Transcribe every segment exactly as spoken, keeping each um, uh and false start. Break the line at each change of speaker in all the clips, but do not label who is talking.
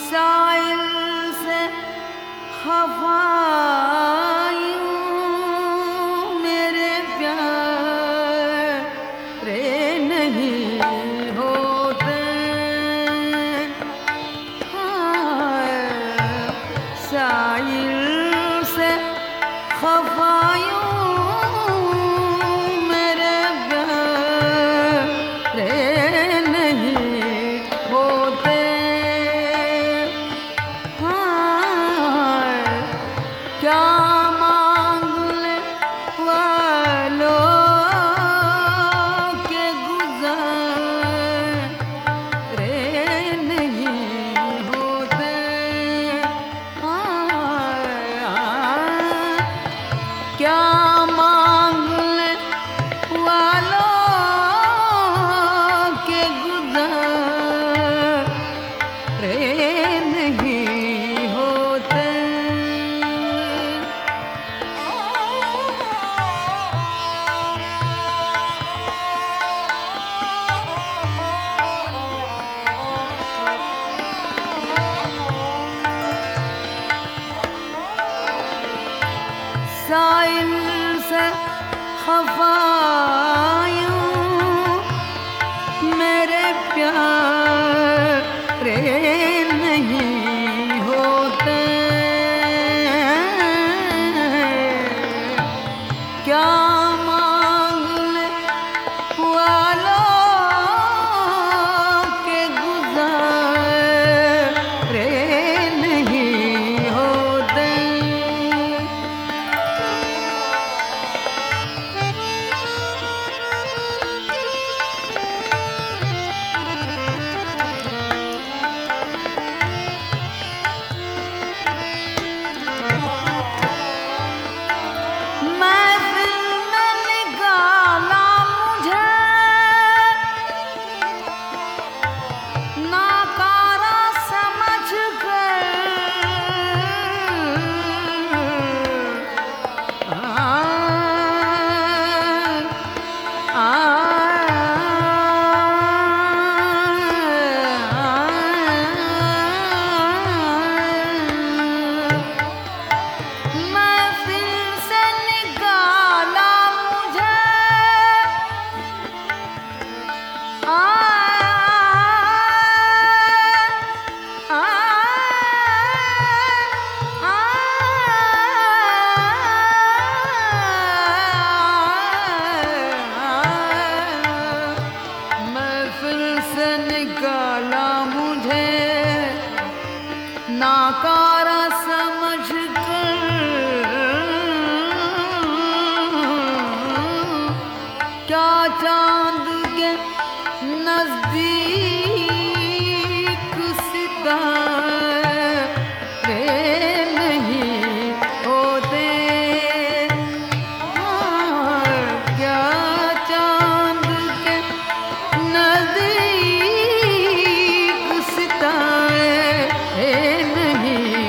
साइल से खफायूं मेरे प्यारे नहीं होते। हाँ, साइल से खफायूं मेरे प्यारे नहीं होते। क्या मांगने वालों के गुज़ारे नहीं होते। क्या मांगने वालों के गुज़ारे नहीं होते। साइल से खफायूं मेरे प्यारे नहीं होते। क्या मांगने वालों के गुज़ारे नहीं होते। निकाला मुझे नाकारा समझ कर। क्या चांद के नजदीक सितारे नहीं होते। क्या चांद के नजदीक नहीं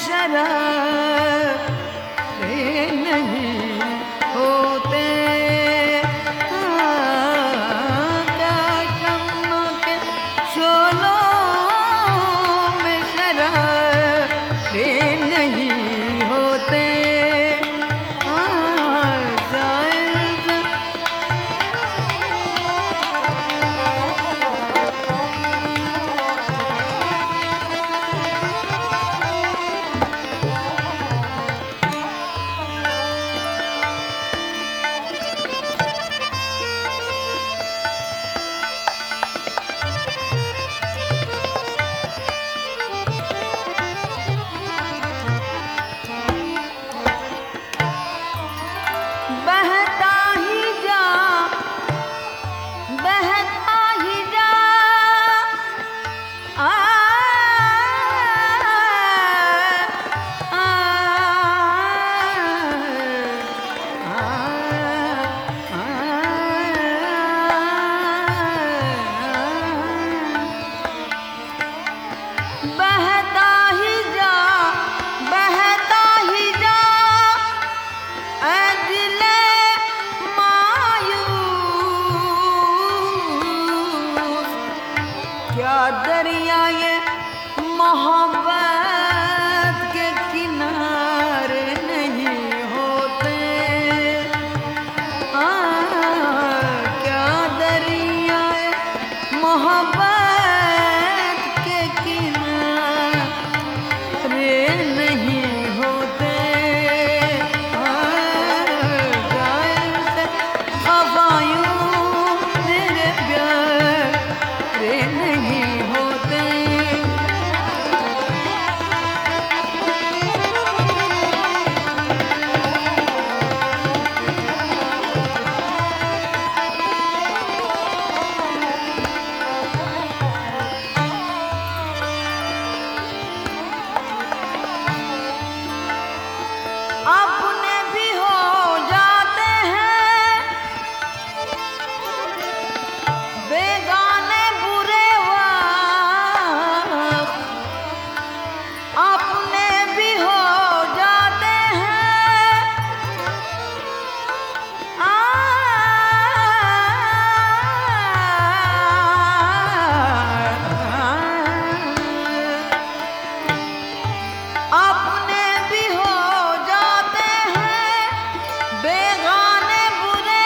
शरारे नहीं होते। हाँ, क्या शम्मा के शोलों में शरारे नहीं होते। हाँ, जायज़ बहता ही जा, बहता ही जा, आ, आ, आ, आ, बहता ही जा, बहता ही जा, ऐ दिले मायूस, क्या दरिया ये मोहब्बत के किनारे नहीं होते। हाँ, क्या दरिया ये मोहब्बत के किनारे नहीं होते। हाँ, गायल से खफायूं मेरे प्यारे नहीं होते। अपने भी हो जाते हैं बेगाने बुरे वक्त, अपने भी हो जाते हैं। आ, अपने भी हो जाते हैं बेगाने बुरे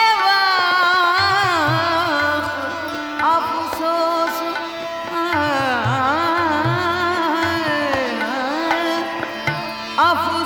वक्त, अफसोस आ, अफसोस